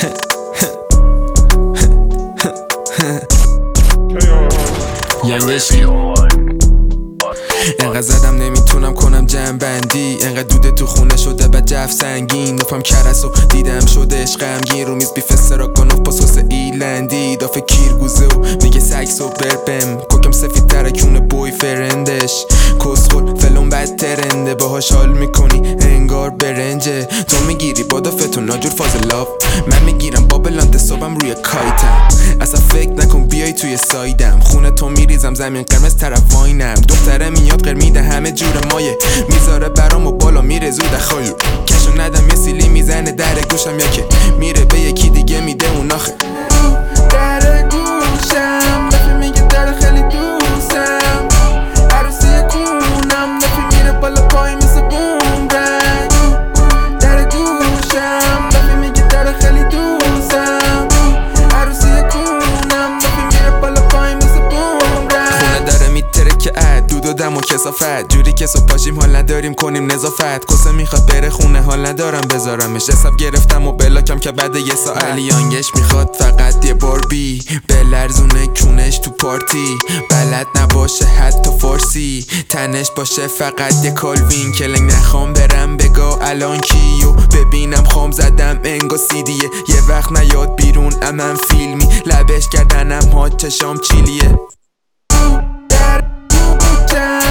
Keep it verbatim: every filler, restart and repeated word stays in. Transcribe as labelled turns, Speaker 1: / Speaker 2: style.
Speaker 1: ینگشی انقدر زدم نمیتونم کنم جمع بندی، انقدر دوده تو خونه شده بعد جف سنگین، نفهم کرسو دیدم شده عشقمگین، رو میز بیف استراگانوف با سس ایلندی، دافه کیرگوزه و میگه سکس و بربم، کوکم سفید ترکونه بوی فرندش، کسخل فلون بد ترنده، باهاش حال میکنی انگار برنجه، تو میگیری با دافتون ناجور فاز لاف، من میگیرم بابلانت صبحم روی کایتم، اصلا فکر نکن بیای توی سایدم، خونه تو میریزم زمین قرمز طرف واینم، دختره میاد قر میده همه جور مایه، میذاره برام و بالا میره زود خایو، کشو ندم یه سیلی میزنه در گوشم یا که میره به یکی دیگه میده اون آخه در گوشم نفی میگه در خیلی دوستم، عروسی کونم نفی میره بالا پای مثل بوم رنگ، در گوشم نفی میگه در خیلی دوستم، عروسی کونم نفی میره بالا پای مثل بوم رنگ، خونه داره میتره که عد دود و دم و کسافت، جوری که صبح پاشیم حال نداریم کنیم نظافت، کسه میخواد بره خونه حال ندارم بذارمش، حساب گرفتم و بلاکم که بعد یه ساعت، ولی یانگش میخواد فقط یه باربی، بلرزونه کونش تو پارتی، بلد نباشه حتی فارسی، تنش باشه فقط یه کالوین، کلنگ نخوام برم بگا الان کیو ببینم، خام زدم انگا سیدیه، یه وقت نیاد بیرون امن فیلمی، لبش کردنم ها چشام چیلیه.